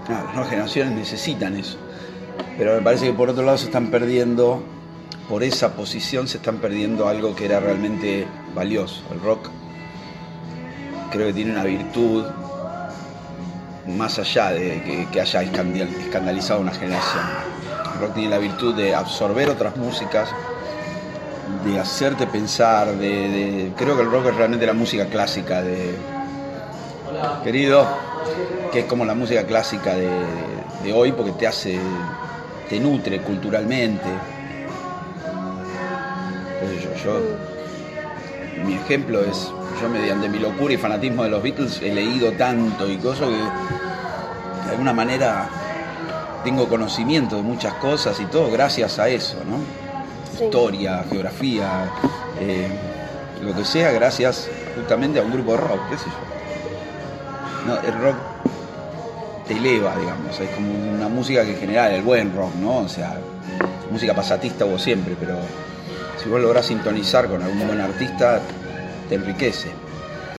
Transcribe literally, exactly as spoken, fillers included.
Ah, las nuevas generaciones necesitan eso. Pero me parece que por otro lado se están perdiendo, por esa posición se están perdiendo algo que era realmente valioso. El rock creo que tiene una virtud más allá de que, que haya escandalizado una generación. El rock tiene la virtud de absorber otras músicas, de hacerte pensar, de, de creo que el rock es realmente la música clásica de querido, que es como la música clásica de, de, de hoy, porque te hace, te nutre culturalmente. Entonces yo, yo mi ejemplo es, yo mediante mi locura y fanatismo de los Beatles he leído tanto y cosas que de alguna manera tengo conocimiento de muchas cosas y todo gracias a eso, ¿no? Sí. Historia, geografía, eh, lo que sea, gracias justamente a un grupo de rock, qué sé yo. No, el rock te eleva, digamos, es como una música que en general, el buen rock, ¿no? O sea, música pasatista hubo siempre, pero si vos lográs sintonizar con algún buen artista, te enriquece.